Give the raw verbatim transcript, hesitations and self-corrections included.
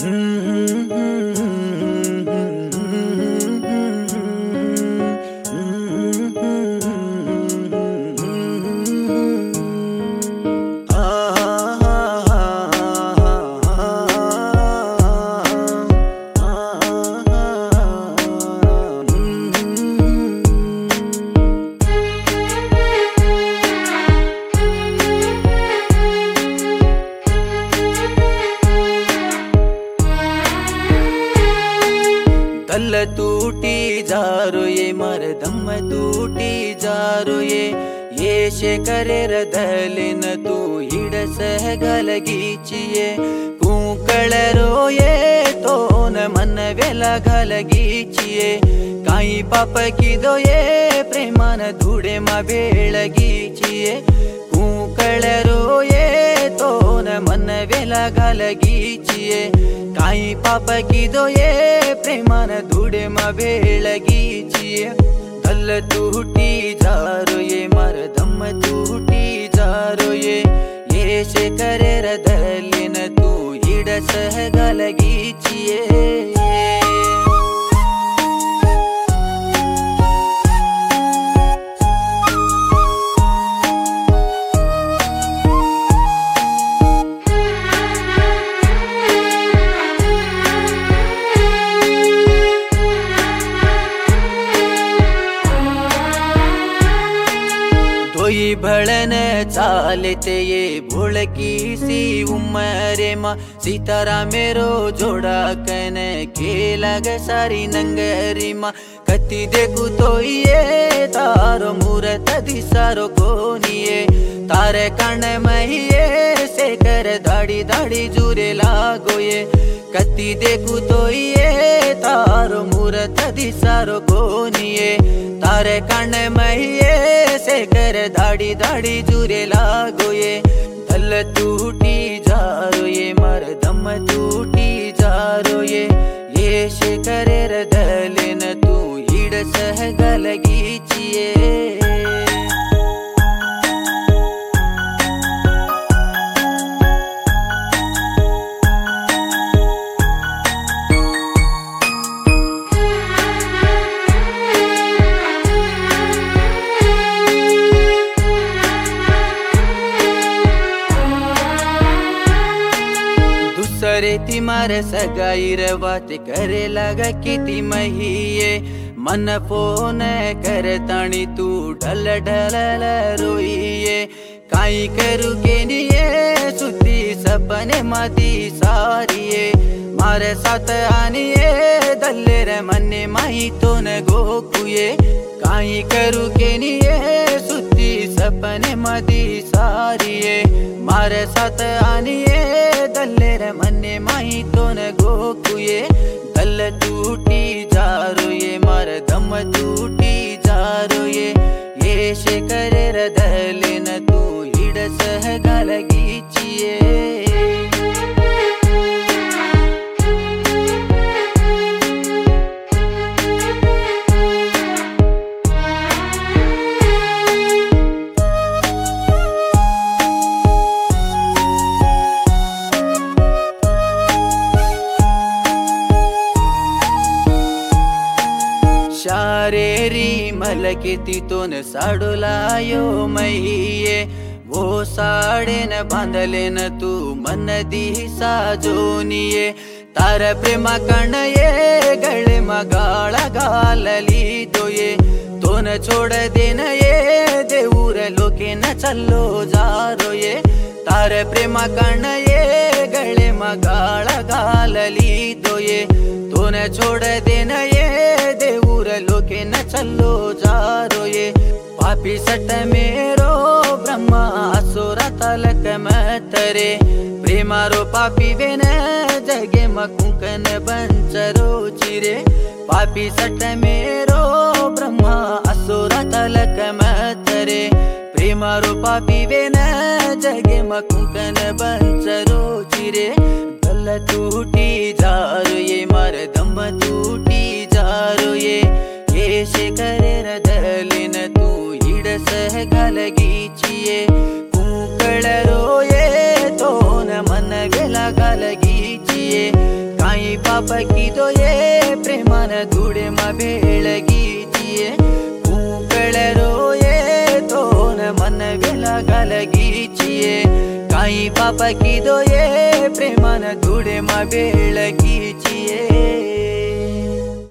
कल टूटी जारो ये मर दम टूटी जारो ये ये शेखरे रदलिन तू हिड सहगलगीचिये कूकळरो ये तो न मन वेला गलगीचिये काई पाप किदो ये प्रेमान धूड़े मा बेळगीचिये कूकळरो ये तो न मन वेला गलगीचिये काई पाप किदो ये प्रेमान धूड़े मा बेळगीचिये कल टूटी जारो ये मर दम टूटी जारो ये ये शेखरे रदलिन तू हिड सहगलगीचिये कोई भड़न चालते ये भोलकी सी उम्रे मा सीतारा मेरो जोड़ा कन के लग सारी नंगरी मा कति देखू तो ये तारो मूरत दिसारो कोनिये तारे कण महिये से कर दाड़ी दाड़ी जुरे लागो ये कति देखू तो ये तारो मूरत दिसारो कोनिये तारे कण महिये से कर दाड़ी दाड़ी जुरे लागो ये दल टूटी जारो ये मर दम टूटी जारो ये ये शेखरे रदलिन तू हिड सहगलगीचिये सरे तिमार सगाईर बात करे लगा किती महिये मन फोन कर ताणी तू ढल ढल रोइये काई करू के निये सुती सपने माती सारिये मारे साथ आनिये दल्लेर मन्ने माही तो न गोकुये काई करू के निये सुती सपने माती सारिये मारे साथ आनिये दल्लेर मन्ने माही तो न गोकुये दल टूटी जारो ये मार दम टूटी जारो ये ये शेखरे रदलिन तू हिड सहगलगीचिये शारेरी मलकेती तो न साडुलायो महिये वो साड़े न बांधले न तू मन दी साजोनिये तार प्रेम कण ये गले मगाड़ा गालली दो ये तो न छोड़ देन ये देऊर लोके न चलो जारो ये तार प्रेम कण ये गले मगाड़ा गालली दो ये तो न छोड़ देन ये देऊर लोके न चलो जारो ये पापी सट मेरो ब्रह्मा असुर तलक मतरे प्रेमारो पापी वेन जगे मकुंकन बंचरो चिरे पापी सट मेरो ब्रह्मा असुर तलक मतरे प्रेमारो पापी वेन जगे मकुंकन बंचरो चिरे दल टूटी जारो ये मार दम टूटी जारो ये ये शेखरे रदलिन तू हिड सहगलगीचिये कूकळरो ये तो न मन वेला गलगीचिये बाप किदो ये प्रेमान धुडे मा बेळगीचिये कुंकळरो ये तोन मन वेला गलगीचिये काई बाप किदो ये प्रेमान धुडे मा बेळगीचिये